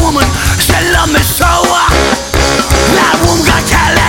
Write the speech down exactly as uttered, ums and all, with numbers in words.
woman, she loved me so. That woman got Cadillac.